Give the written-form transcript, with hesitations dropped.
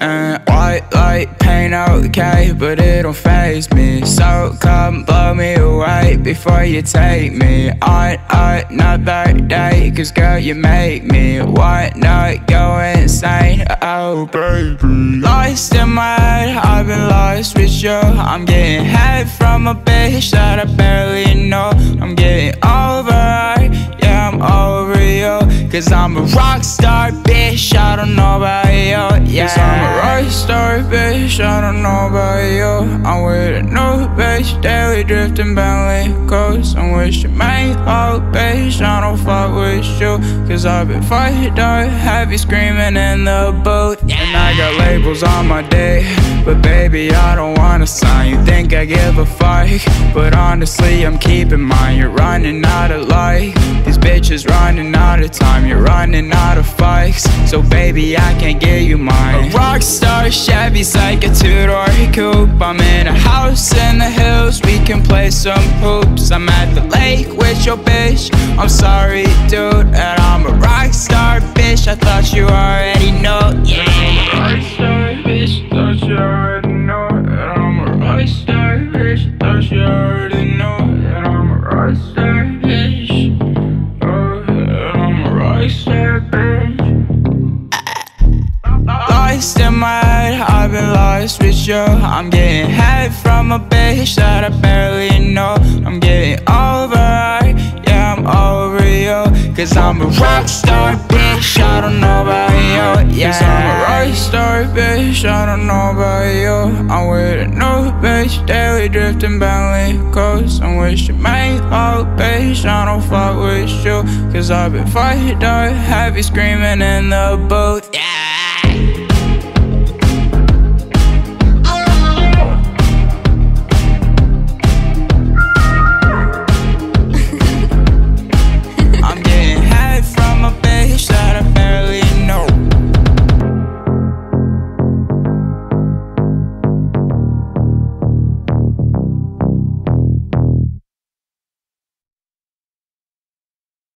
And white light paint okay, but it don't faze me. So come blow me away before you take me on another day, cause girl you make me want not go insane. Oh baby, lost in my head, I've been lost with you. I'm getting head from a bitch that I barely know. I'm getting over her, yeah I'm over you. Cause I'm a rock star bitch, I don't know about you, yeah. Cause I'm a rock star bitch, I don't know about you. I'm with a new bitch, daily drifting Bentley coast. I'm with your main hoe bitch, I don't fuck with you. Cause I've been fucked up, heavy screaming in the booth, yeah. And I got labels on my day, but baby I don't wanna sign. You think I give a fuck, but honestly I'm keeping mine. You're running out of light, these bitches running out of time. You're running out of fucks, so baby I can't give you mine. A rockstar Chevy's like a two-door coupe. I'm in a house in the hills, we can play some hoops. I'm at the lake with your bitch, I'm sorry dude, and I'm a rockstar bitch. I thought you already know, yeah. I'm a rockstar bitch, thought you already know. And I'm a rockstar bitch, thought you already know. And I'm a rockstar bitch, oh, and I'm a rockstar bitch. Lost in my head, I've been lost with you. I'm getting head from a bitch that I barely know. I'm getting over her, yeah I'm over you. Cause I'm a rockstar bitch, I don't know about you, yeah. Cause I'm a rockstar bitch, I don't know about you. I'm with a new bitch, daily drifting Bentley coast. I'm with your main hoe bitch, I don't fuck with you. Cause I've been fucked up, heavy screaming in the booth.